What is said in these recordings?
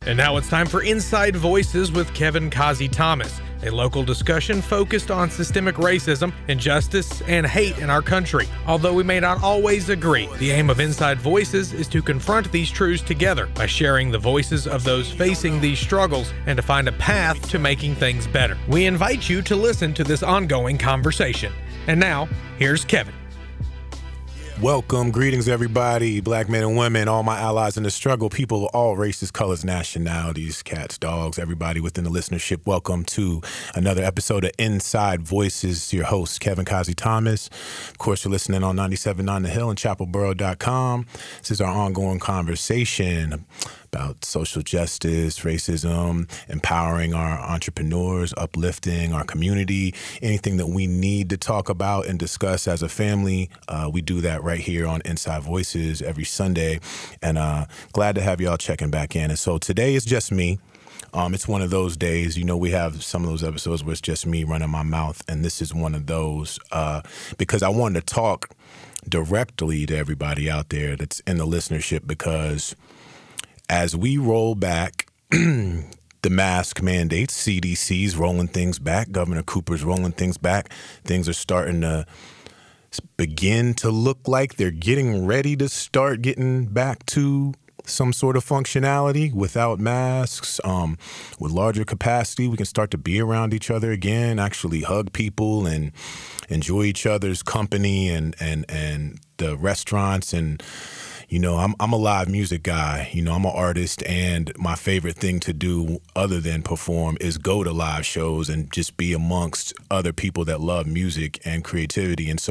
And now it's time for Inside Voices with Kevin Kazi Thomas, a local discussion focused on systemic racism, injustice, and hate in our country. Although we may not always agree, the aim of Inside Voices is to confront these truths together by sharing the voices of those facing these struggles and to find a path to making things better. We invite you to listen to this ongoing conversation. And now, here's Kevin. Welcome, greetings everybody, black men and women, all my allies in the struggle, people of all races, colors, nationalities, cats, dogs, everybody within the listenership. Welcome to another episode of Inside Voices. Your host, Kevin Kazi Thomas. Of course, you're listening on 97.9 The Hill and chapelboro.com. This is our ongoing conversation about social justice, racism, empowering our entrepreneurs, uplifting our community, anything that we need to talk about and discuss as a family. We do that right here on Inside Voices every Sunday, and glad to have y'all checking back in. And so today is just me. It's one of those days, we have some of those episodes where it's just me running my mouth, and this is one of those because I wanted to talk directly to everybody out there that's in the listenership, because as we roll back the mask mandates, CDC's rolling things back, Governor Cooper's rolling things back, things are starting to begin to look like they're getting ready to start getting back to some sort of functionality without masks, with larger capacity. We can start to be around each other again, actually hug people and enjoy each other's company and the restaurants. And I'm a live music guy. I'm an artist, and my favorite thing to do other than perform is go to live shows and just be amongst other people that love music and creativity. And so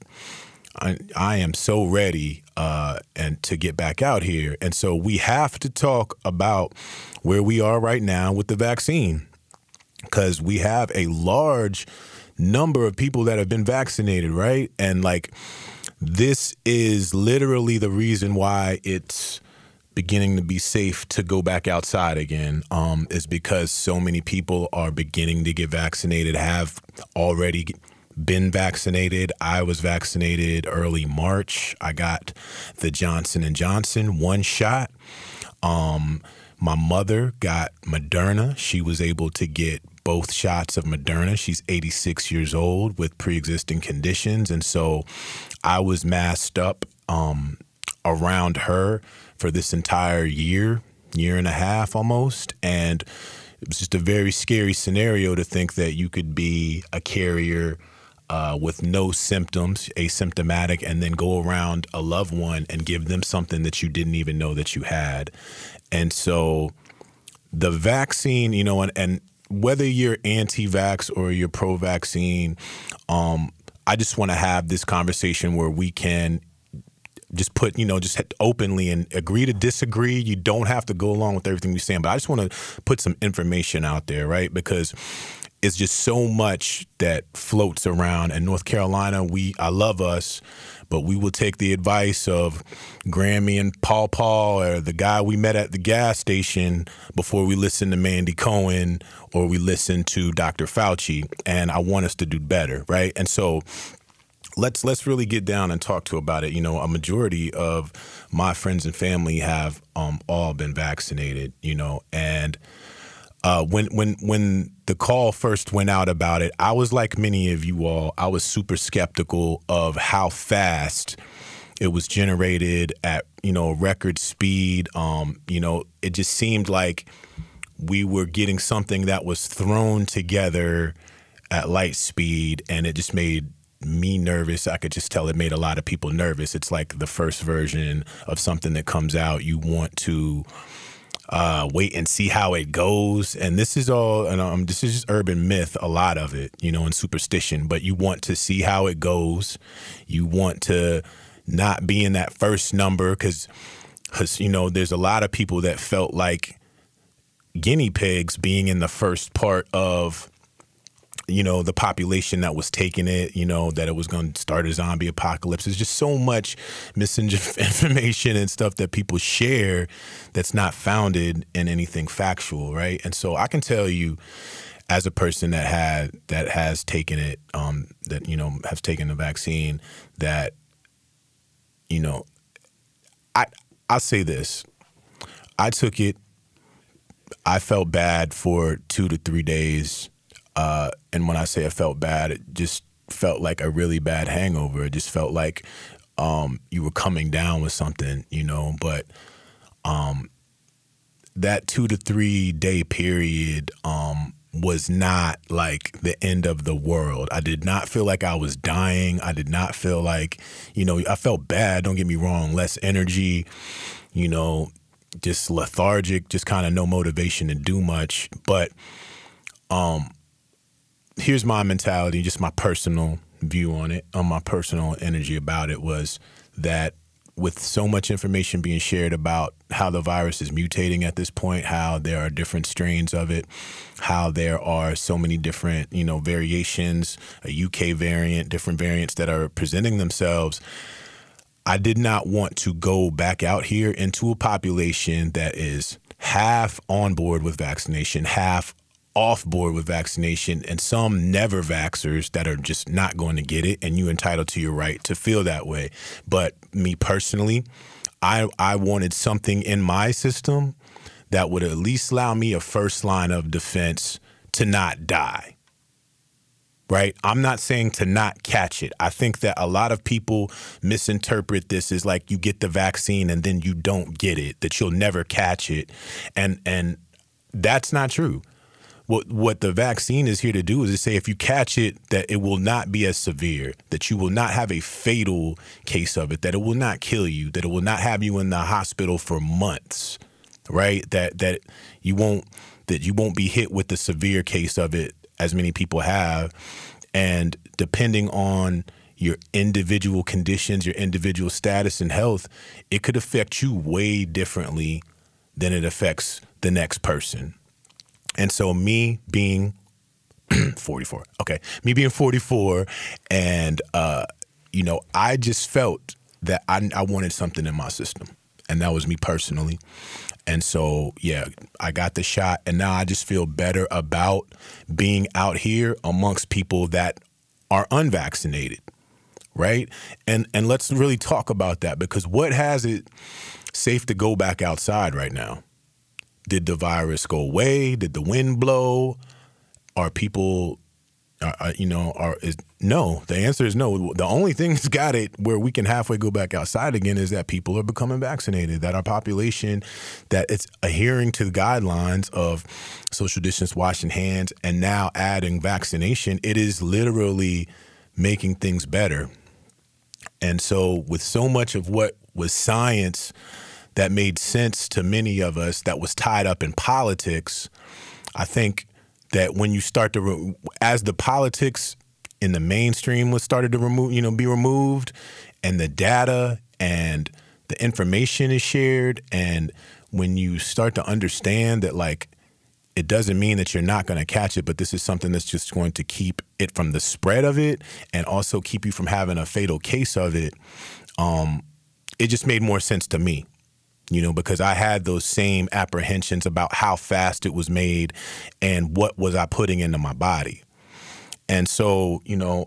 I am so ready and to get back out here. And so we have to talk about where we are right now with the vaccine, because we have a large number of people that have been vaccinated, right? And this is literally the reason why it's beginning to be safe to go back outside again, is because so many people are beginning to get vaccinated, have already been vaccinated. I was vaccinated early March. I got the Johnson & Johnson one shot. My mother got Moderna. She was able to get both shots of Moderna. She's 86 years old with pre-existing conditions. And so I was masked up around her for this entire year and a half almost. And it was just a very scary scenario to think that you could be a carrier with no symptoms, asymptomatic, and then go around a loved one and give them something that you didn't even know that you had. And so the vaccine, and whether you're anti-vax or you're pro-vaccine, I just want to have this conversation where we can just put, just openly and agree to disagree. You don't have to go along with everything we're saying, but I just want to put some information out there, right? Because it's just so much that floats around. In North Carolina, I love us, but we will take the advice of Grammy and Paul or the guy we met at the gas station before we listen to Mandy Cohen or we listen to Dr. Fauci. And I want us to do better, right? And so let's really get down and talk about it. A majority of my friends and family have all been vaccinated, and when the call first went out about it, I was like many of you all, I was super skeptical of how fast it was generated at, record speed. It just seemed like we were getting something that was thrown together at light speed, and it just made me nervous. I could just tell it made a lot of people nervous. It's like the first version of something that comes out. You want to wait and see how it goes. And this is all, and this is just urban myth, a lot of it, and superstition, but you want to see how it goes. You want to not be in that first number because there's a lot of people that felt like guinea pigs being in the first part of the population that was taking it, that it was going to start a zombie apocalypse. There's just so much misinformation and stuff that people share that's not founded in anything factual, right? And so I can tell you, as a person that has taken it, has taken the vaccine, that, I'll say this. I took it I felt bad for 2 to 3 days. And when I say I felt bad, it just felt like a really bad hangover. It just felt like you were coming down with something, but that 2 to 3 day period was not like the end of the world. I did not feel like I was dying. I did not feel like, I felt bad, don't get me wrong, less energy, just lethargic, just kind of no motivation to do much. But here's my mentality, just my personal view on it, my personal energy about it was that with so much information being shared about how the virus is mutating at this point, how there are different strains of it, how there are so many different, variations, a UK variant, different variants that are presenting themselves, I did not want to go back out here into a population that is half on board with vaccination, half off board with vaccination, and some never vaxxers that are just not going to get it, and you entitled to your right to feel that way. But me personally, I wanted something in my system that would at least allow me a first line of defense to not die. Right? I'm not saying to not catch it. I think that a lot of people misinterpret this as like you get the vaccine and then you don't get it, that you'll never catch it. And that's not true. What the vaccine is here to do is to say if you catch it, that it will not be as severe, that you will not have a fatal case of it, that it will not kill you, that it will not have you in the hospital for months, right? That you won't be hit with the severe case of it as many people have. And depending on your individual conditions, your individual status and health, it could affect you way differently than it affects the next person. And so me being 44, and, I just felt that I wanted something in my system, and that was me personally. And so, I got the shot, and now I just feel better about being out here amongst people that are unvaccinated, right? And let's really talk about that, because what has it safe to go back outside right now? Did the virus go away? Did the wind blow? Are people, no. The answer is no. The only thing that's got it where we can halfway go back outside again is that people are becoming vaccinated, that our population, that it's adhering to the guidelines of social distance, washing hands, and now adding vaccination. It is literally making things better. And so with so much of what was science that made sense to many of us that was tied up in politics, I think that when you start to, as the politics in the mainstream was started to be removed, and the data and the information is shared, and when you start to understand that, like, it doesn't mean that you're not going to catch it, but this is something that's just going to keep it from the spread of it and also keep you from having a fatal case of it, it just made more sense to me. Because I had those same apprehensions about how fast it was made and what was I putting into my body. And so,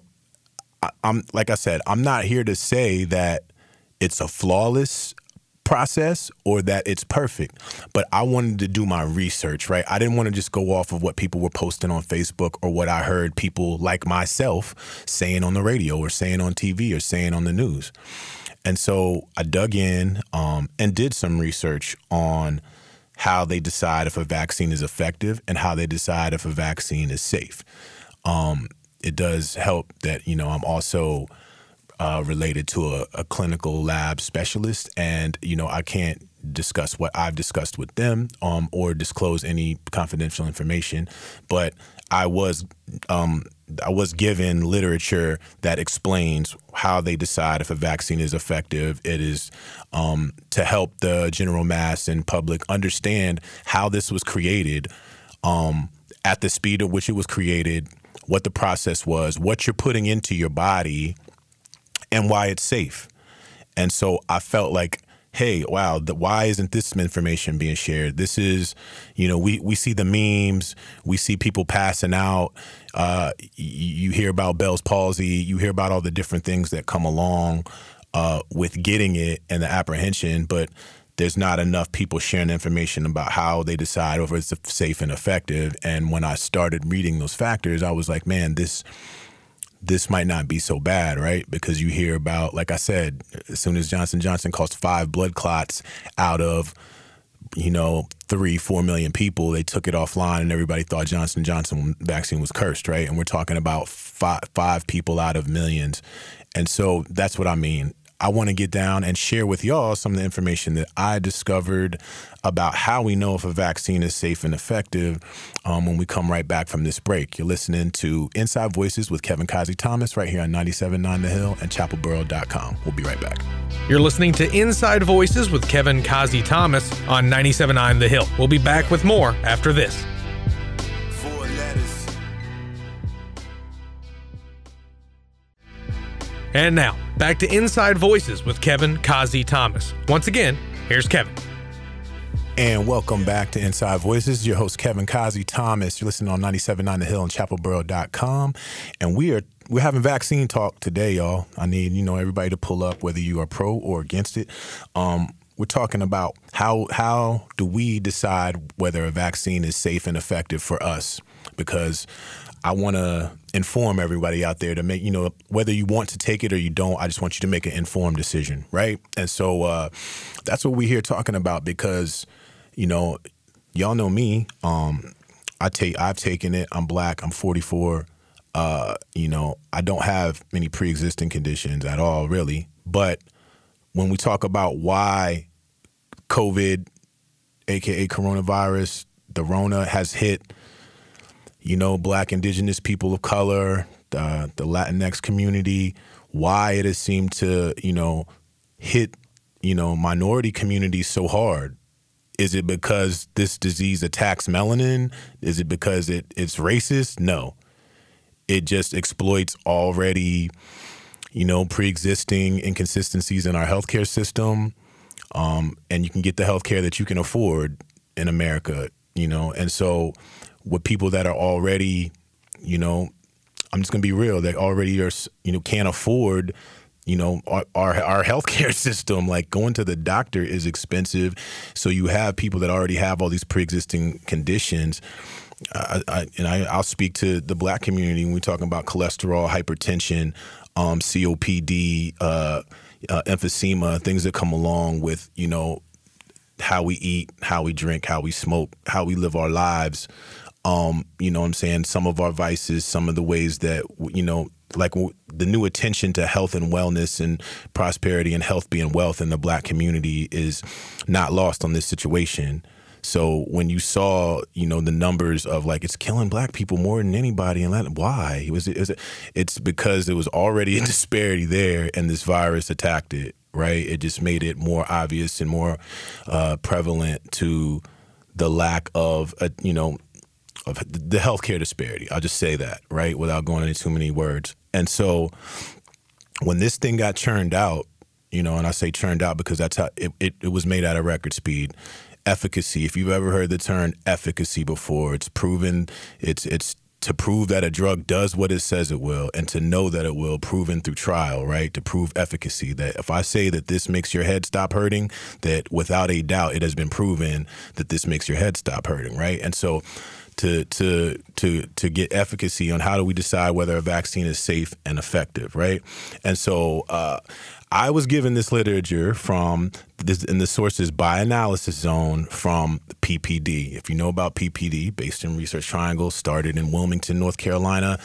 I'm like I said, I'm not here to say that it's a flawless process or that it's perfect, but I wanted to do my research, right? I didn't want to just go off of what people were posting on Facebook or what I heard people like myself saying on the radio or saying on TV or saying on the news. And so I dug in and did some research on how they decide if a vaccine is effective and how they decide if a vaccine is safe. It does help that, I'm also related to a clinical lab specialist, and, I can't discuss what I've discussed with them or disclose any confidential information, but I was given literature that explains how they decide if a vaccine is effective. It is to help the general mass and public understand how this was created, at the speed at which it was created, what the process was, what you're putting into your body, and why it's safe. And so I felt like, hey, wow, why isn't this information being shared? This is, we see the memes, we see people passing out, you hear about Bell's palsy, you hear about all the different things that come along with getting it and the apprehension, but there's not enough people sharing information about how they decide whether it's safe and effective. And when I started reading those factors, I was like, man, this might not be so bad, right? Because you hear about, like I said, as soon as Johnson & Johnson caused 5 blood clots out of, 3-4 million people, they took it offline and everybody thought Johnson & Johnson vaccine was cursed, right? And we're talking about five people out of millions. And so that's what I mean. I want to get down and share with y'all some of the information that I discovered about how we know if a vaccine is safe and effective when we come right back from this break. You're listening to Inside Voices with Kevin Kazi Thomas right here on 97.9 The Hill and chapelboro.com. We'll be right back. You're listening to Inside Voices with Kevin Kazi Thomas on 97.9 The Hill. We'll be back with more after this. And now, back to Inside Voices with Kevin Kazi Thomas. Once again, here's Kevin. And welcome back to Inside Voices. Your host, Kevin Kazi Thomas. You're listening on 97.9 The Hill and chapelboro.com. And we're having vaccine talk today, y'all. I need, everybody to pull up whether you are pro or against it. We're talking about how do we decide whether a vaccine is safe and effective for us? Because I want to inform everybody out there to make, whether you want to take it or you don't, I just want you to make an informed decision, right? And so that's what we're here talking about because, y'all know me. I've taken it. I'm Black. I'm 44. I don't have any pre-existing conditions at all, really. But when we talk about why COVID, aka coronavirus, the Rona has hit, Black, Indigenous people of color, the Latinx community, why it has seemed to, hit, minority communities so hard. Is it because this disease attacks melanin? Is it because it's racist? No. It just exploits already, pre-existing inconsistencies in our healthcare system. And you can get the healthcare that you can afford in America, and so with people that are already, I'm just gonna be real, they already are, can't afford, our healthcare system. Like going to the doctor is expensive. So you have people that already have all these pre-existing conditions. I'll speak to the Black community when we're talking about cholesterol, hypertension, COPD, emphysema, things that come along with, how we eat, how we drink, how we smoke, how we live our lives. Some of our vices, some of the ways that, like the new attention to health and wellness and prosperity and health being wealth in the Black community is not lost on this situation. So when you saw, the numbers of like, it's killing Black people more than anybody, and why? It's because there was already a disparity there and this virus attacked it, right? It just made it more obvious and more prevalent to the lack of, of the healthcare disparity. I'll just say that, right, without going into too many words. And so when this thing got churned out, and I say churned out because that's how it was made at a record speed. Efficacy, if you've ever heard the term efficacy before, it's proven, it's to prove that a drug does what it says it will and to know that it will, proven through trial, right? To prove efficacy, that if I say that this makes your head stop hurting, that without a doubt it has been proven that this makes your head stop hurting, right? And so to get efficacy on how do we decide whether a vaccine is safe and effective, right? And so I was given this literature from this, and the source is Bioanalysis Zone from PPD. If you know about PPD, based in Research Triangle, started in Wilmington, North Carolina.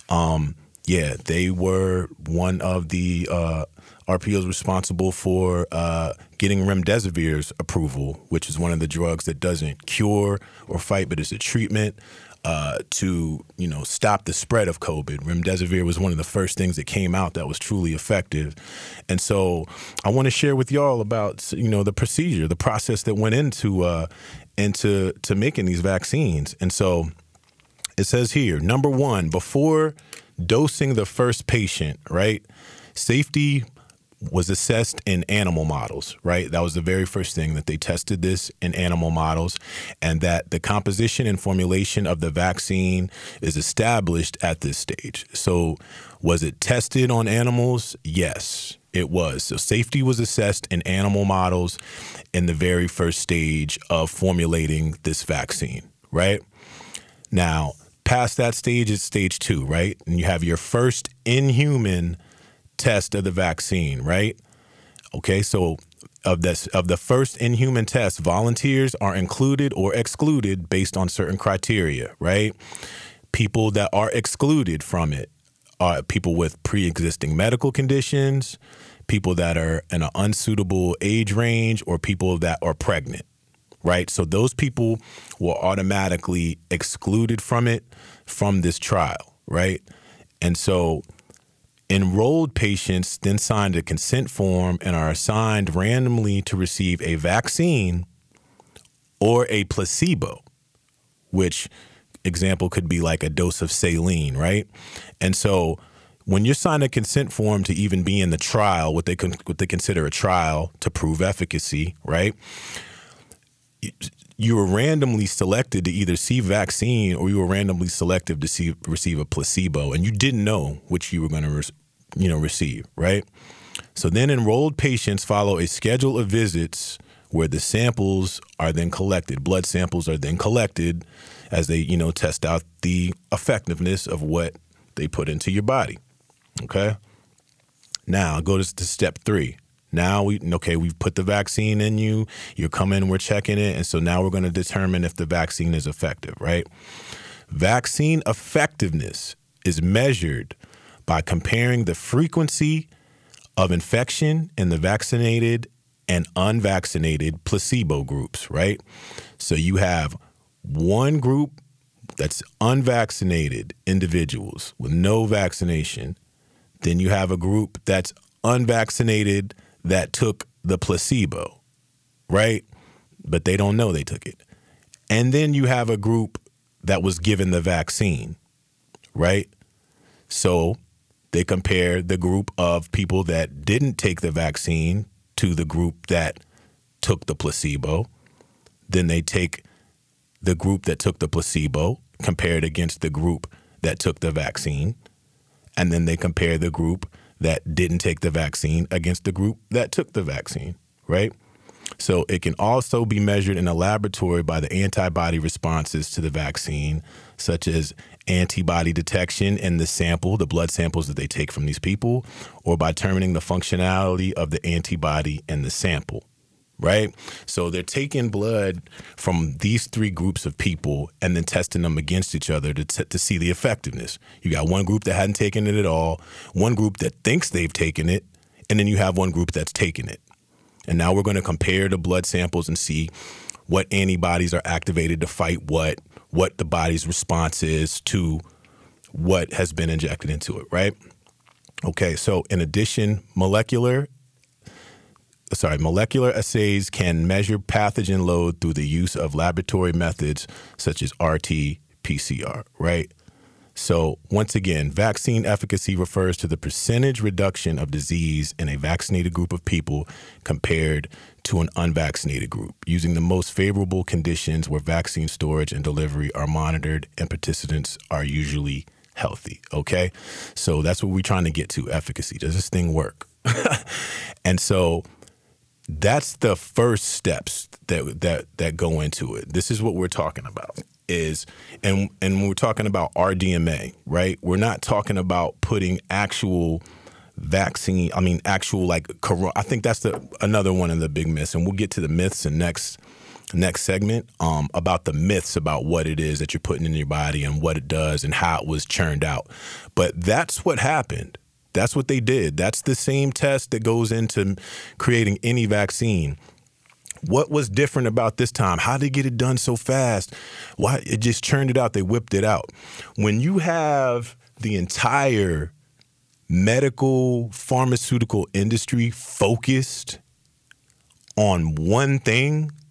They were one of the RPOs responsible for getting remdesivir's approval, which is one of the drugs that doesn't cure or fight, but is a treatment to stop the spread of COVID. Remdesivir was one of the first things that came out that was truly effective. And so I want to share with y'all about the procedure, the process that went into making these vaccines. And so it says here, number one, before dosing the first patient, right? Safety was assessed in animal models, right? That was the very first thing, that they tested this in animal models, and that the composition and formulation of the vaccine is established at this stage. So was it tested on animals? Yes, it was. So safety was assessed in animal models in the very first stage of formulating this vaccine, right? Now, past that stage is stage 2, right? And you have your first in-human test of the vaccine, right? Okay, so of the first in-human test, volunteers are included or excluded based on certain criteria, right? People that are excluded from it are people with pre-existing medical conditions, people that are in an unsuitable age range, or people that are pregnant, right? So those people were automatically excluded from it, from this trial, right? And so enrolled patients then signed a consent form and are assigned randomly to receive a vaccine or a placebo, which example could be like a dose of saline, right? And so when you're signed a consent form to even be in the trial, what they consider a trial to prove efficacy, right? You were randomly selected to either receive vaccine, or you were randomly selected to receive a placebo, and you didn't know which you were going to receive, right? So then enrolled patients follow a schedule of visits where the samples are then collected. Blood samples are then collected as they, test out the effectiveness of what they put into your body, okay? Now, go to step 3. Now we've put the vaccine in you, you're coming, we're checking it, and so now we're going to determine if the vaccine is effective, right? Vaccine effectiveness is measured by comparing the frequency of infection in the vaccinated and unvaccinated placebo groups, right? So you have one group that's unvaccinated individuals with no vaccination. Then you have a group that's unvaccinated that took the placebo, right? But they don't know they took it. And then you have a group that was given the vaccine, right? So they compare the group of people that didn't take the vaccine to the group that took the placebo. Then they take the group that took the placebo, compare it against the group that took the vaccine. And then they compare the group that didn't take the vaccine against the group that took the vaccine, right? So it can also be measured in a laboratory by the antibody responses to the vaccine, such as antibody detection in the sample, the blood samples that they take from these people, or by determining the functionality of the antibody in the sample, right? So they're taking blood from these 3 groups of people and then testing them against each other to see the effectiveness. You got one group that hadn't taken it at all, one group that thinks they've taken it, and then you have one group that's taken it. And now we're going to compare the blood samples and see what antibodies are activated to fight what the body's response is to what has been injected into it, right? Okay, so in addition, molecular assays can measure pathogen load through the use of laboratory methods such as RT-PCR, right? So once again, vaccine efficacy refers to the percentage reduction of disease in a vaccinated group of people compared to an unvaccinated group, using the most favorable conditions where vaccine storage and delivery are monitored and participants are usually healthy, okay? So that's what we're trying to get to, efficacy. Does this thing work? And so that's the first steps that go into it. This is what we're talking about. And when we're talking about RDMA, right? We're not talking about putting actual vaccine. I mean, actual like corona. I think that's another one of the big myths, and we'll get to the myths in next segment about the myths about what it is that you're putting in your body and what it does and how it was churned out. But that's what happened. That's what they did. That's the same test that goes into creating any vaccine. What was different about this time? How did they get it done so fast? Why? It just churned it out. They whipped it out. When you have the entire medical pharmaceutical industry focused on one thing,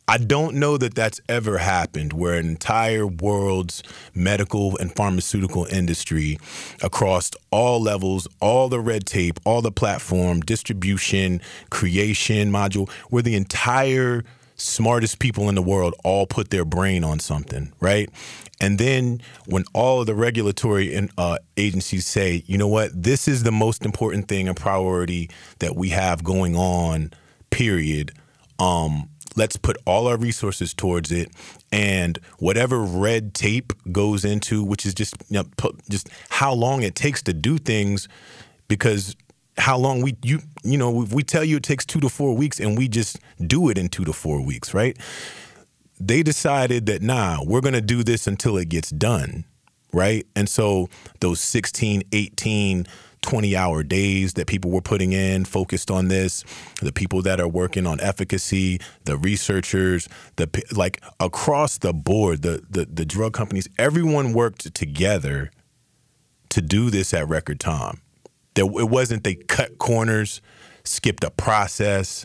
I don't know that that's ever happened where an entire world's medical and pharmaceutical industry across all levels, all the red tape, all the platform, distribution, creation, module, where the entire smartest people in the world all put their brain on something, right? And then when all of the regulatory agencies say, you know what, this is the most important thing and priority that we have going on, period, let's put all our resources towards it, and whatever red tape goes into, which is just just how long it takes to do things, because how long we tell you it takes 2 to 4 weeks, and we just do it in 2 to 4 weeks, right? They decided that we're going to do this until it gets done, right? And so those 16, 18, 20-hour days that people were putting in, focused on this, the people that are working on efficacy, the researchers, like across the board, the drug companies, everyone worked together to do this at record time. It wasn't they cut corners, skipped a process,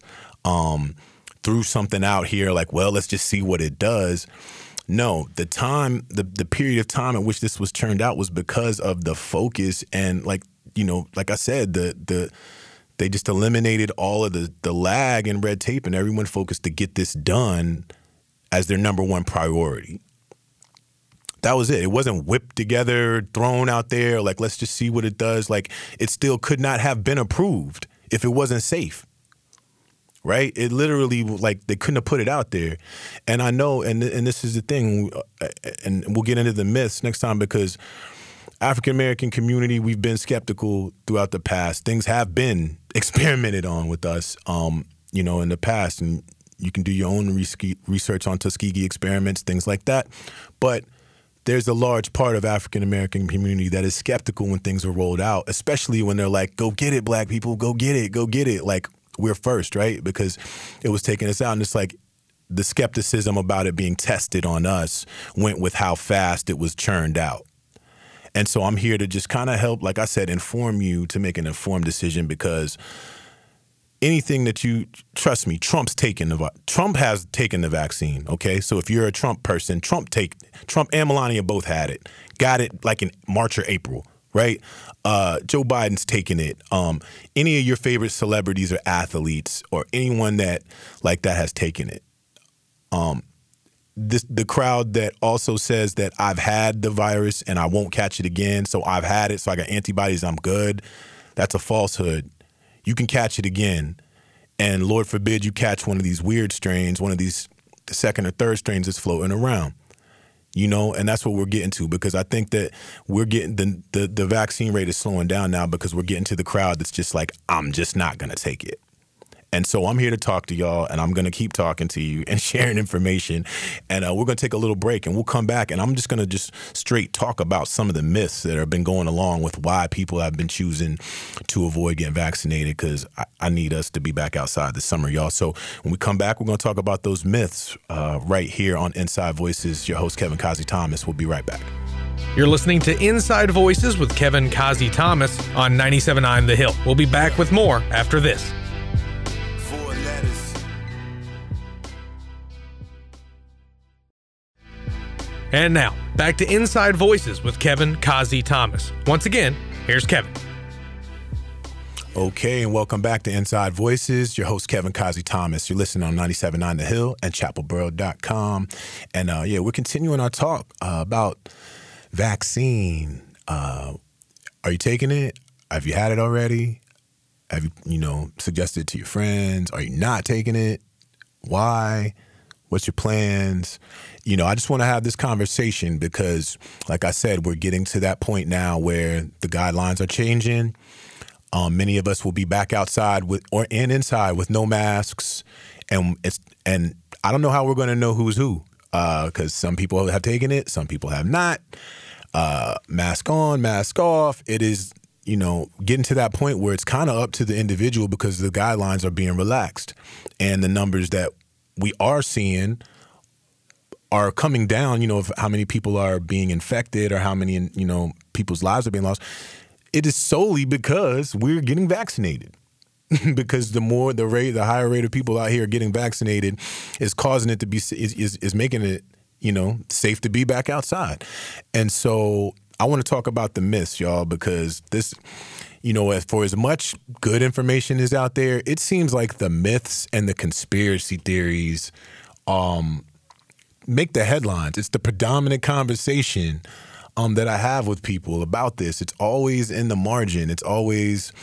threw something out here like, well, let's just see what it does. No, the period of time in which this was churned out was because of the focus and like I said, they just eliminated all of the lag and red tape, and everyone focused to get this done as their number one priority. That was it. It wasn't whipped together, thrown out there, like, let's just see what it does. Like, it still could not have been approved if it wasn't safe, right? It literally, like, they couldn't have put it out there. And I know, and this is the thing, and we'll get into the myths next time, because African-American community, we've been skeptical throughout the past. Things have been experimented on with us, in the past. And you can do your own research on Tuskegee experiments, things like that. But there's a large part of African-American community that is skeptical when things are rolled out, especially when they're like, go get it, black people, go get it. Like, we're first, right? Because it was taking us out. And it's like the skepticism about it being tested on us went with how fast it was churned out. And so I'm here to just kind of help, like I said, inform you to make an informed decision, because anything that trust me, Trump has taken the vaccine, okay? So if you're a Trump person, Trump and Melania both had it. Got it like in March or April, right? Joe Biden's taken it. Any of your favorite celebrities or athletes or anyone that like that has taken it. The crowd that also says that I've had the virus and I won't catch it again, so I've had it, so I got antibodies, I'm good. That's a falsehood. You can catch it again, and Lord forbid you catch one of these weird strains, one of these second or third strains that's floating around. And that's what we're getting to, because I think that we're getting the vaccine rate is slowing down now because we're getting to the crowd that's just like, I'm just not going to take it. And so I'm here to talk to y'all, and I'm going to keep talking to you and sharing information. And we're going to take a little break, and we'll come back, and I'm just going to just straight talk about some of the myths that have been going along with why people have been choosing to avoid getting vaccinated, because I need us to be back outside this summer, y'all. So when we come back, we're going to talk about those myths right here on Inside Voices. Your host, Kevin Kazi Thomas. We'll be right back. You're listening to Inside Voices with Kevin Kazi Thomas on 97.9 The Hill. We'll be back with more after this. And now, back to Inside Voices with Kevin Kazi Thomas. Once again, here's Kevin. Okay, and welcome back to Inside Voices. Your host, Kevin Kazi Thomas. You're listening on 97.9 The Hill and chapelboro.com. And we're continuing our talk about vaccine. Are you taking it? Have you had it already? Have you, suggested it to your friends? Are you not taking it? Why? What's your plans? I just want to have this conversation because, like I said, we're getting to that point now where the guidelines are changing. Many of us will be back outside and inside with no masks, and I don't know how we're going to know who's who, because some people have taken it, some people have not. Mask on, mask off. It is, getting to that point where it's kind of up to the individual because the guidelines are being relaxed, and the numbers that we are seeing are coming down, of how many people are being infected or how many, people's lives are being lost. It is solely because we're getting vaccinated. because the higher rate of people out here getting vaccinated is causing it to be is making it, safe to be back outside. And so I want to talk about the myths, y'all, because this, for as much good information is out there, it seems like the myths and the conspiracy theories make the headlines. It's the predominant conversation that I have with people about this. It's always in the margin. It's always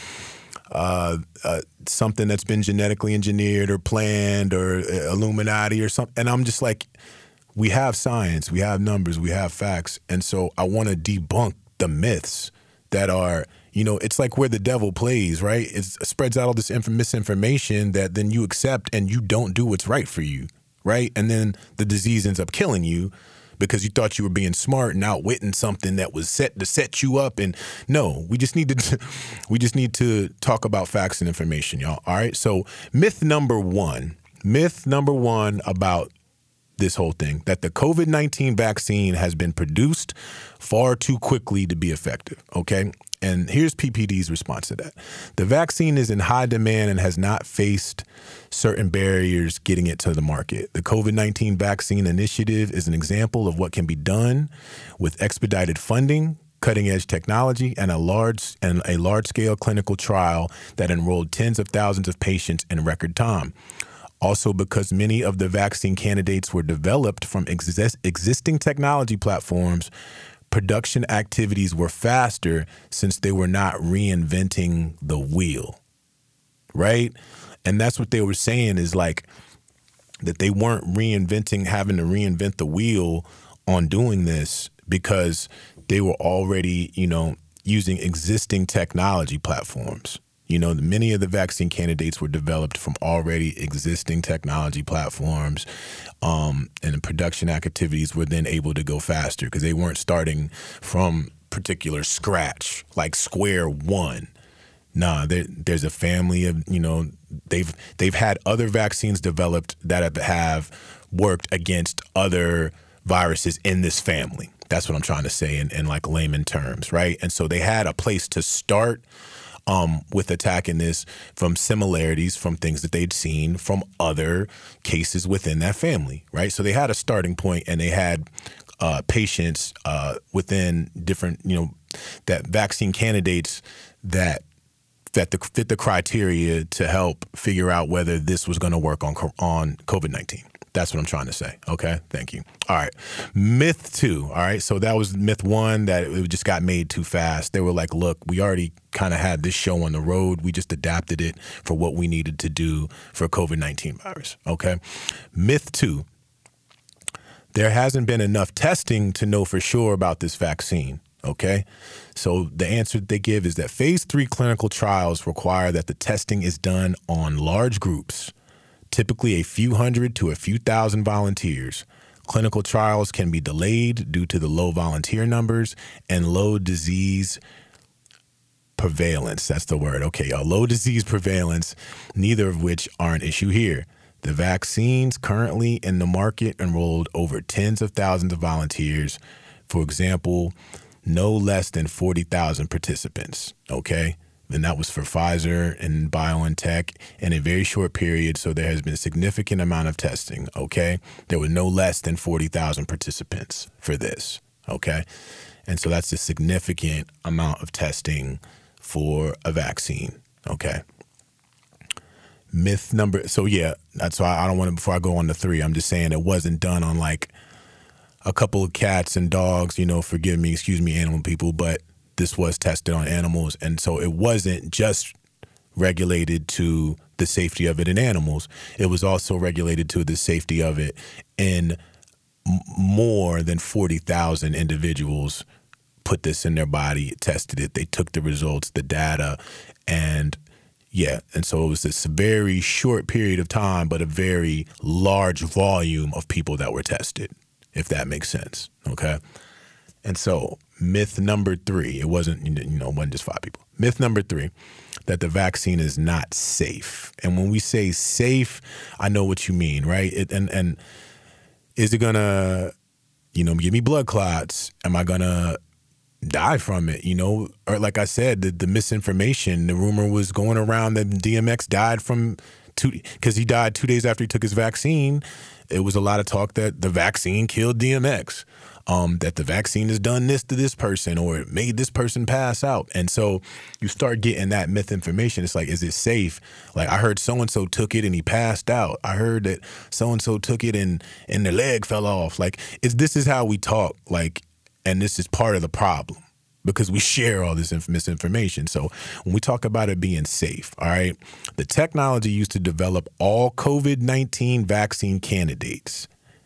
something that's been genetically engineered or planned or Illuminati or something. And I'm just like, we have science, we have numbers, we have facts. And so I want to debunk the myths that are, it's like where the devil plays, right? It spreads out all this misinformation that then you accept and you don't do what's right for you, right? And then the disease ends up killing you because you thought you were being smart and outwitting something that was set to set you up. And no, we just need to talk about facts and information, y'all. All right. So myth number one about this whole thing, that the COVID-19 vaccine has been produced far too quickly to be effective. Okay. And here's PPD's response to that. The vaccine is in high demand and has not faced certain barriers getting it to the market. The COVID-19 vaccine initiative is an example of what can be done with expedited funding, cutting-edge technology, and a large-scale clinical trial that enrolled tens of thousands of patients in record time. Also, because many of the vaccine candidates were developed from existing technology platforms, production activities were faster since they were not reinventing the wheel, right? And that's what they were saying is like that they weren't having to reinvent the wheel on doing this because they were already, using existing technology platforms. Many of the vaccine candidates were developed from already existing technology platforms, and the production activities were then able to go faster because they weren't starting from particular scratch, like square one. Nah, there's a family of, they've had other vaccines developed that have worked against other viruses in this family. That's what I'm trying to say in like layman terms, right? And so they had a place to start with attacking this from similarities from things that they'd seen from other cases within that family, right? So they had a starting point and they had patients within different, that vaccine candidates that fit the criteria to help figure out whether this was going to work on COVID-19. That's what I'm trying to say. Okay, thank you. All right, myth two. All right, so that was myth one, that it just got made too fast. They were like, look, we already kind of had this show on the road. We just adapted it for what we needed to do for COVID-19 virus. Okay, myth two. There hasn't been enough testing to know for sure about this vaccine. Okay, so the answer they give is that phase 3 clinical trials require that the testing is done on large groups, typically a few hundred to a few thousand volunteers. Clinical trials can be delayed due to the low volunteer numbers and low disease prevalence. That's the word. Okay, y'all. Low disease prevalence, neither of which are an issue here. The vaccines currently in the market enrolled over tens of thousands of volunteers. For example, no less than 40,000 participants. Okay. And that was for Pfizer and BioNTech in a very short period. So there has been a significant amount of testing, okay? There were no less than 40,000 participants for this, okay? And so that's a significant amount of testing for a vaccine, okay? Myth number, so yeah, that's why I don't want to, before I go on to 3, I'm just saying it wasn't done on like a couple of cats and dogs, forgive me, excuse me, animal people, but this was tested on animals, and so it wasn't just regulated to the safety of it in animals. It was also regulated to the safety of it in more than 40,000 individuals put this in their body, tested it, they took the results, the data, and so it was this very short period of time, but a very large volume of people that were tested, if that makes sense, okay? And so myth number 3, it wasn't just 5 people. Myth number 3, that the vaccine is not safe. And when we say safe, I know what you mean, right? And is it gonna, give me blood clots? Am I gonna die from it, or like I said, the misinformation, the rumor was going around that DMX died because he died 2 days after he took his vaccine. It was a lot of talk that the vaccine killed DMX, that the vaccine has done this to this person or it made this person pass out. And so you start getting that myth information. It's like, is it safe? Like, I heard so-and-so took it and he passed out. I heard that so-and-so took it and their leg fell off. Like, this is how we talk, like, and this is part of the problem because we share all this misinformation. So when we talk about it being safe, all right, the technology used to develop all COVID-19 vaccine candidates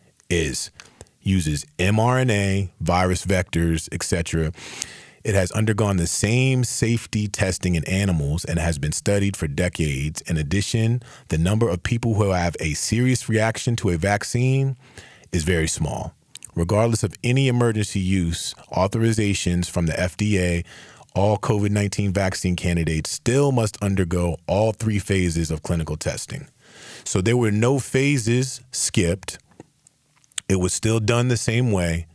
uses mRNA, virus vectors, etc. It has undergone the same safety testing in animals and has been studied for decades. In addition, the number of people who have a serious reaction to a vaccine is very small. Regardless of any emergency use authorizations from the FDA, all COVID-19 vaccine candidates still must undergo all 3 phases of clinical testing. So there were no phases skipped. It was still done the same way.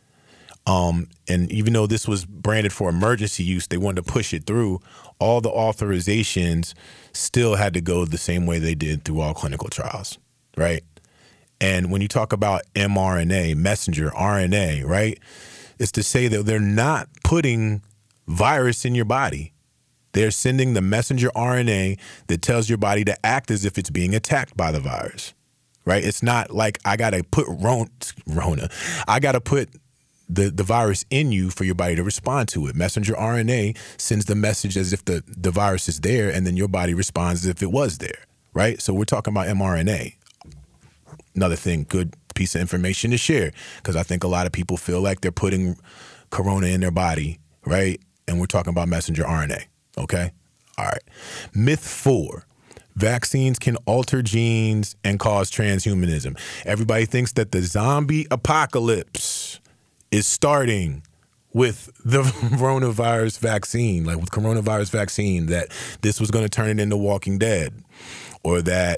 And even though this was branded for emergency use, they wanted to push it through. All the authorizations still had to go the same way they did through all clinical trials, right? And when you talk about mRNA, messenger RNA, right, it's to say that they're not putting virus in your body. They're sending the messenger RNA that tells your body to act as if it's being attacked by the virus, right? It's not like I got to put Rona. I got to put the virus in you for your body to respond to it. Messenger RNA sends the message as if the virus is there, and then your body responds as if it was there, right? So we're talking about mRNA. Another thing, good piece of information to share, because I think a lot of people feel like they're putting corona in their body, right? And we're talking about messenger RNA, okay? All right. Myth 4, vaccines can alter genes and cause transhumanism. Everybody thinks that the zombie apocalypse is starting with the coronavirus vaccine, like with coronavirus vaccine, that this was going to turn it into Walking Dead, or that,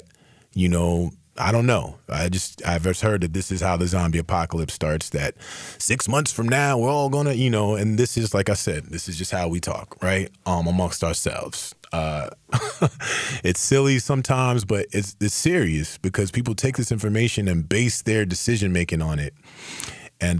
I don't know. I've just heard that this is how the zombie apocalypse starts, that 6 months from now, we're all going to, and this is, like I said, this is just how we talk, right? Amongst ourselves. It's silly sometimes, but it's serious because people take this information and base their decision-making on it. And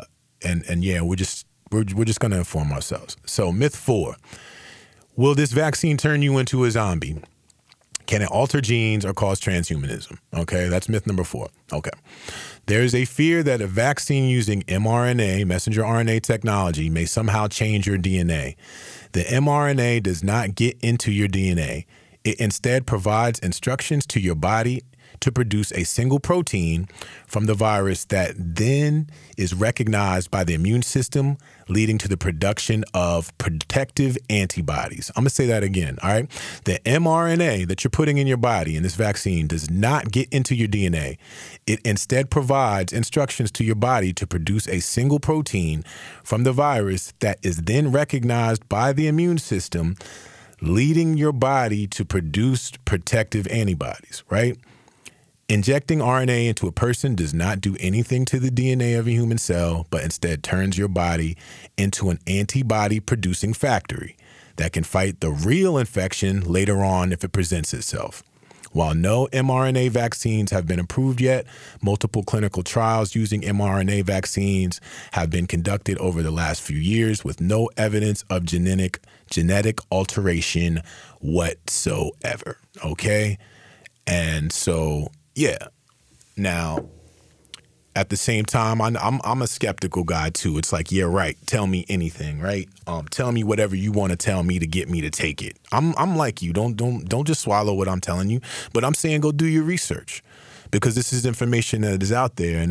yeah, we're just going to inform ourselves. So myth 4, will this vaccine turn you into a zombie? Can it alter genes or cause transhumanism? Okay, that's myth number 4. Okay. There is a fear that a vaccine using mRNA, messenger RNA technology, may somehow change your DNA. The mRNA does not get into your DNA. It instead provides instructions to your body to produce a single protein from the virus that then is recognized by the immune system, leading to the production of protective antibodies. I'm going to say that again, all right? The mRNA that you're putting in your body in this vaccine does not get into your DNA. It instead provides instructions to your body to produce a single protein from the virus that is then recognized by the immune system, leading your body to produce protective antibodies, right? Injecting RNA into a person does not do anything to the DNA of a human cell, but instead turns your body into an antibody-producing factory that can fight the real infection later on if it presents itself. While no mRNA vaccines have been approved yet, multiple clinical trials using mRNA vaccines have been conducted over the last few years with no evidence of genetic alteration whatsoever, okay? And so, yeah. Now, at the same time, I'm a skeptical guy too. It's like, yeah, right. Tell me anything, right? Tell me whatever you want to tell me to get me to take it. I'm like you. Don't just swallow what I'm telling you. But I'm saying go do your research, because this is information that is out there,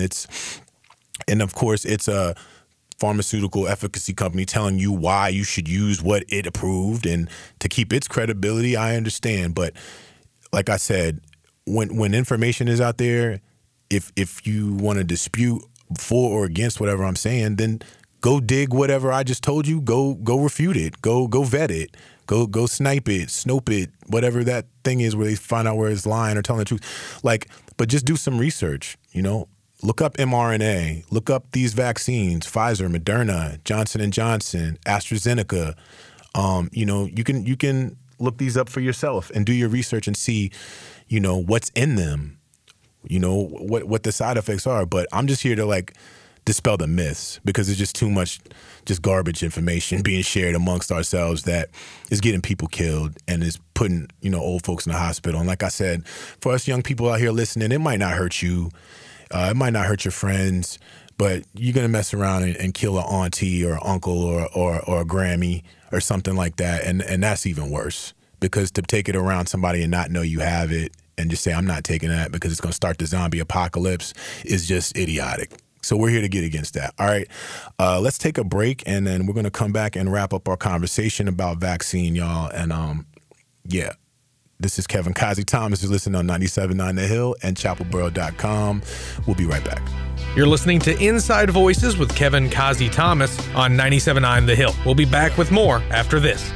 and of course it's a pharmaceutical efficacy company telling you why you should use what it approved, and to keep its credibility. I understand, but like I said, when information is out there, if you want to dispute for or against whatever I'm saying, then go dig whatever I just told you. Go refute it. Go vet it. Go snipe it, snope it, whatever that thing is where they find out where it's lying or telling the truth. Like, but just do some research. Look up mRNA. Look up these vaccines: Pfizer, Moderna, Johnson & Johnson, AstraZeneca. You can look these up for yourself and do your research and see, what's in them, what the side effects are. But I'm just here to like dispel the myths, because there's just too much just garbage information being shared amongst ourselves that is getting people killed and is putting, old folks in the hospital. And like I said, for us young people out here listening, it might not hurt you. It might not hurt your friends, but you're going to mess around and kill an auntie or uncle or a Grammy or something like that. And that's even worse, because to take it around somebody and not know you have it and just say, I'm not taking that because it's going to start the zombie apocalypse is just idiotic. So we're here to get against that. All right, let's take a break, and then we're going to come back and wrap up our conversation about vaccine, y'all. And this is Kevin Kazi Thomas. You're listening on 97.9 The Hill and chapelboro.com. We'll be right back. You're listening to Inside Voices with Kevin Kazi Thomas on 97.9 The Hill. We'll be back with more after this.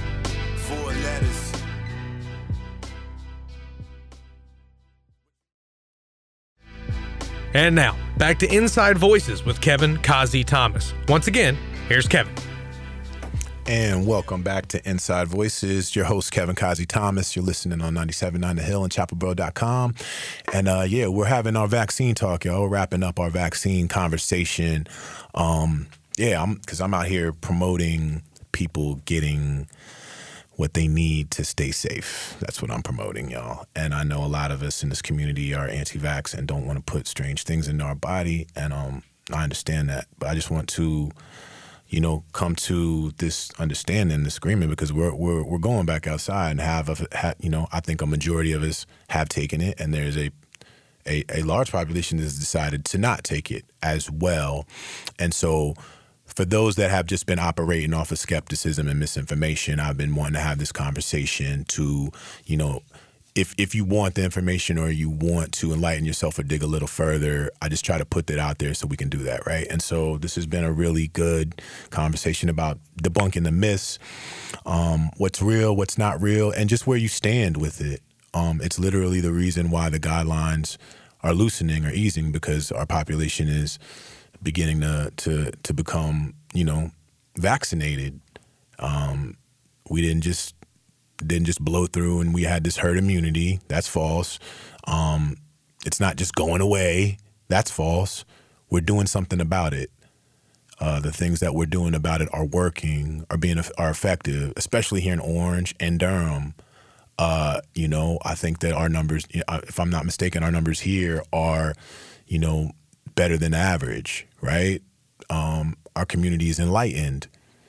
And now, back to Inside Voices with Kevin Kazi Thomas. Once again, here's Kevin. And welcome back to Inside Voices. Your host, Kevin Kazi Thomas. You're listening on 97.9 The Hill and chapelboro.com. And we're having our vaccine talk, y'all. We're wrapping up our vaccine conversation. Because I'm out here promoting people getting what they need to stay safe. That's what I'm promoting, y'all. And I know a lot of us in this community are anti-vax and don't want to put strange things into our body. And I understand that. But I just want to, come to this understanding, this agreement, because we're going back outside and I think a majority of us have taken it, and there's a large population that has decided to not take it as well. And so for those that have just been operating off of skepticism and misinformation, I've been wanting to have this conversation to, if you want the information or you want to enlighten yourself or dig a little further, I just try to put that out there so we can do that, right? And so this has been a really good conversation about debunking the myths, what's real, what's not real, and just where you stand with it. It's literally the reason why the guidelines are loosening or easing, because our population is beginning to become, vaccinated. We didn't just blow through and we had this herd immunity. That's false. It's not just going away. That's false. We're doing something about it. The things that we're doing about it are working, are effective, especially here in Orange and Durham. I think that our numbers, if I'm not mistaken, our numbers here are, better than average, right? Our community is enlightened.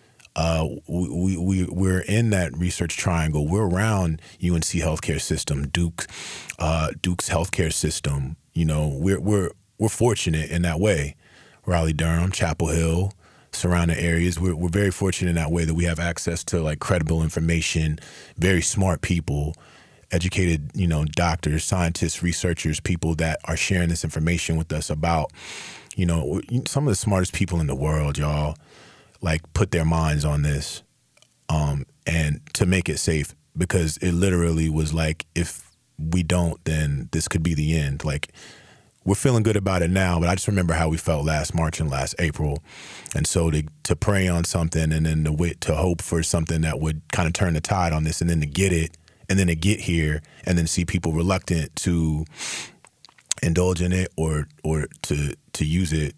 We're in that research triangle. We're around UNC healthcare system, Duke's healthcare system. We're fortunate in that way. Raleigh, Durham, Chapel Hill, surrounding areas. We're very fortunate in that way that we have access to like credible information, very smart people, educated, doctors, scientists, researchers, people that are sharing this information with us about, some of the smartest people in the world, y'all, like put their minds on this, and to make it safe, because it literally was like, if we don't, then this could be the end. Like, we're feeling good about it now, but I just remember how we felt last March and last April. And so to pray on something and then to hope for something that would kind of turn the tide on this, and then to get it, and then to get here, and then see people reluctant to indulge in it or to use it.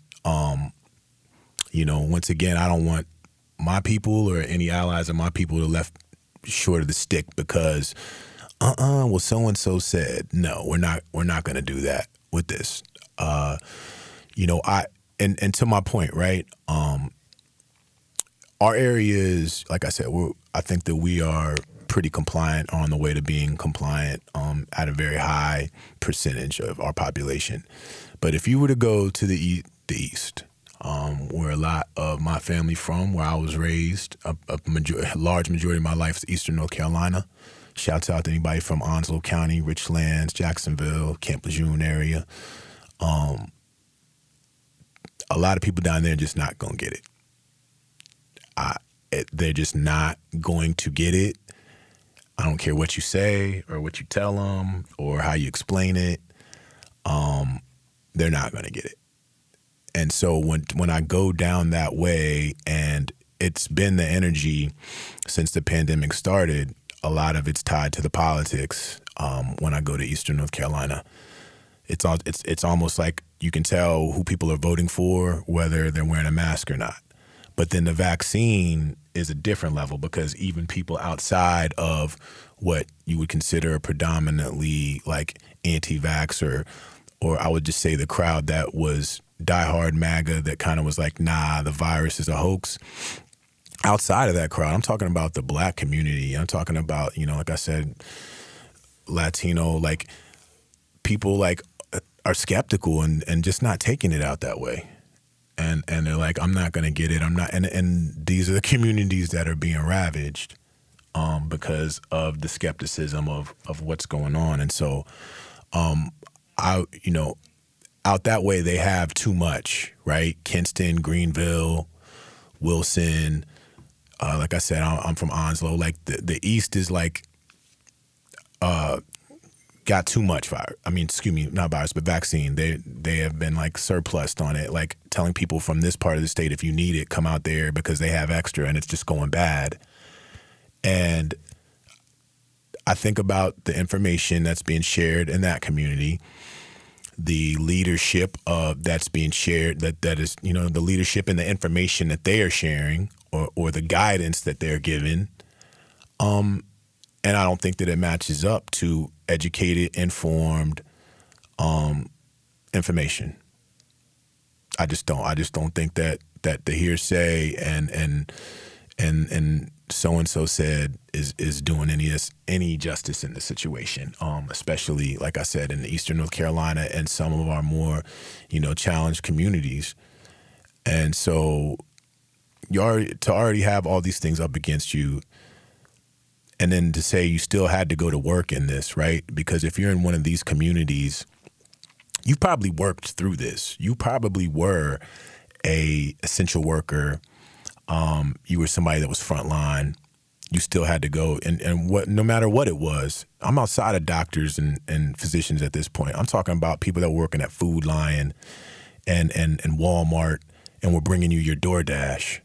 Once again, I don't want my people or any allies of my people to left short of the stick because, well, so-and-so said. No, we're not going to do that with this. And to my point, right? Our areas, like I said, I think that we are pretty compliant, on the way to being compliant at a very high percentage of our population. But if you were to go to the East, where a lot of my family from, where I was raised, a large majority of my life is Eastern North Carolina. Shouts out to anybody from Onslow County, Richlands, Jacksonville, Camp Lejeune area. A lot of people down there are just not going to get it. They're just not going to get it. I don't care what you say or what you tell them or how you explain it. they're not going to get it. And so when I go down that way, and it's been the energy since the pandemic started, a lot of it's tied to the politics. When I go to Eastern North Carolina, it's almost like you can tell who people are voting for, whether they're wearing a mask or not. But then the vaccine is a different level, because even people outside of what you would consider predominantly like anti-vax, or I would just say the crowd that was diehard MAGA, that kind of was like, nah, the virus is a hoax. Outside of that crowd, I'm talking about the Black community. I'm talking about, like I said, Latino, like people like are skeptical and just not taking it out that way. And they're like, I'm not going to get it. I'm not. And these are the communities that are being ravaged because of the skepticism of what's going on. And so, out that way, they have too much, right? Kinston, Greenville, Wilson. Like I said, I'm from Onslow. Like the East is like got too much virus. I mean, excuse me, not virus, but vaccine. They have been like surplused on it, like telling people from this part of the state, if you need it, come out there because they have extra, and it's just going bad. And I think about the information that's being shared in that community, the leadership that's being shared, that is, the leadership and the information that they are sharing, or the guidance that they're given. And I don't think that it matches up to educated, informed information. I just don't. I just don't think that the hearsay and so and so said is doing any justice in the situation. Especially, like I said, in the Eastern North Carolina and some of our more, challenged communities. And so to already have all these things up against you, and then to say you still had to go to work in this, right? Because if you're in one of these communities, you probably worked through this. You probably were a essential worker. You were somebody that was frontline. You still had to go, and what, no matter what it was. I'm outside of doctors and physicians at this point. I'm talking about people that were working at Food Lion and Walmart, and were bringing you your DoorDash.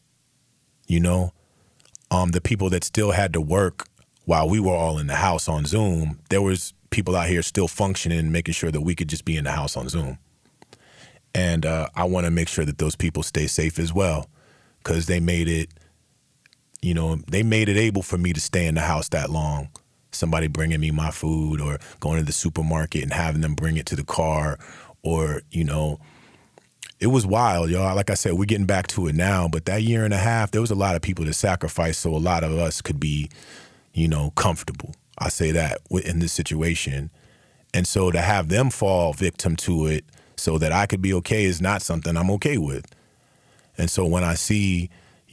The people that still had to work while we were all in the house on Zoom. There was people out here still functioning, making sure that we could just be in the house on Zoom. And I want to make sure that those people stay safe as well, because they made it, able for me to stay in the house that long. Somebody bringing me my food, or going to the supermarket and having them bring it to the car, or, it was wild, y'all. Like I said, we're getting back to it now, but that year and a half, there was a lot of people that sacrificed so a lot of us could be, comfortable. I say that in this situation. And so to have them fall victim to it so that I could be okay is not something I'm okay with. And so when I see,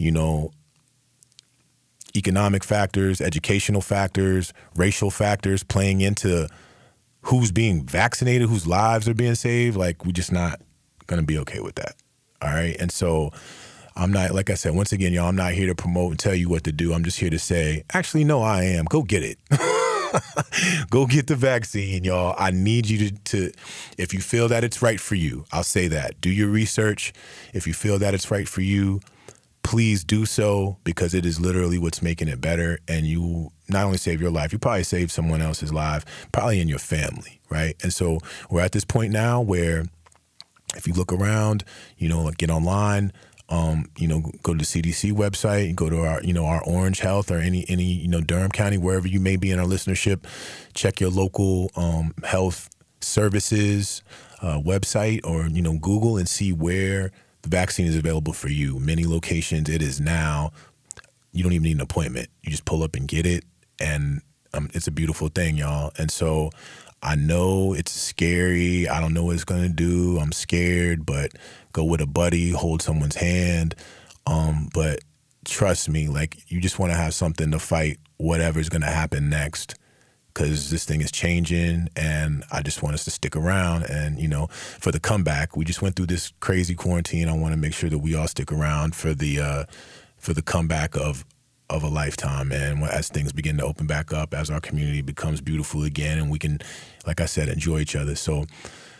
economic factors, educational factors, racial factors playing into who's being vaccinated, whose lives are being saved, like, we're just not going to be okay with that. All right. And so I'm not, like I said, once again, y'all, I'm not here to promote and tell you what to do. I'm just here to say, actually, no, I am. Go get it. Go get the vaccine, y'all. I need you to, if you feel that it's right for you, I'll say that. Do your research. If you feel that it's right for you, please do so, because it is literally what's making it better. And you not only save your life, you probably save someone else's life, probably in your family, right? And so we're at this point now where if you look around, get online, go to the CDC website, and go to our Orange Health, or any Durham County, wherever you may be in our listenership. Check your local health services website, or Google, and see where the vaccine is available for you. Many locations it is now. You don't even need an appointment. You just pull up and get it, and it's a beautiful thing, y'all. And so I know it's scary. I don't know what it's going to do. I'm scared, but go with a buddy, hold someone's hand. But trust me, like, you just want to have something to fight whatever's going to happen next, because this thing is changing, and I just want us to stick around. And, for the comeback, we just went through this crazy quarantine. I want to make sure that we all stick around for the comeback of a lifetime, and as things begin to open back up, as our community becomes beautiful again, and we can, like I said, enjoy each other. So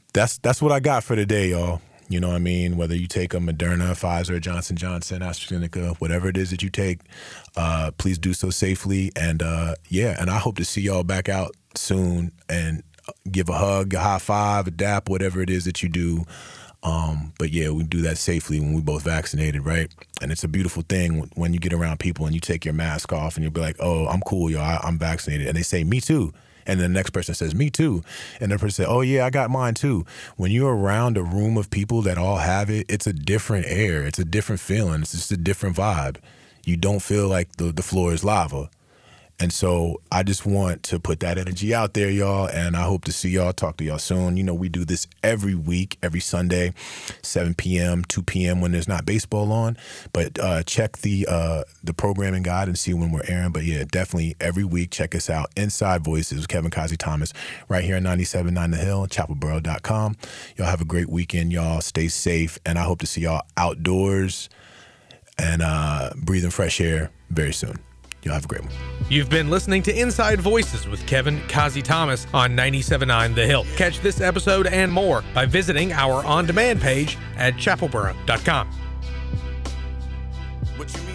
that's what I got for today, y'all. You know what I mean? Whether you take a Moderna, Pfizer, Johnson & Johnson, AstraZeneca, whatever it is that you take, please do so safely. And and I hope to see y'all back out soon and give a hug, a high five, a dap, whatever it is that you do. But yeah, we do that safely when we both vaccinated, right? And it's a beautiful thing when you get around people and you take your mask off and you'll be like, oh, I'm cool, y'all, I'm vaccinated. And they say, me too. And then the next person says, me too. And the person says, oh yeah, I got mine too. When you're around a room of people that all have it, it's a different air. It's a different feeling. It's just a different vibe. You don't feel like the floor is lava. And so I just want to put that energy out there, y'all, and I hope to see y'all, talk to y'all soon. You know, we do this every week, every Sunday, 7 p.m., 2 p.m. when there's not baseball on. But check the programming guide and see when we're airing. But yeah, definitely every week, check us out. Inside Voices with Kevin Kazi Thomas, right here at 97.9 The Hill, chapelboro.com. Y'all have a great weekend, y'all. Stay safe, and I hope to see y'all outdoors and breathing fresh air very soon. Y'all have a great one. You've been listening to Inside Voices with Kevin Kazi Thomas on 97.9 The Hill. Catch this episode and more by visiting our on-demand page at chapelboro.com.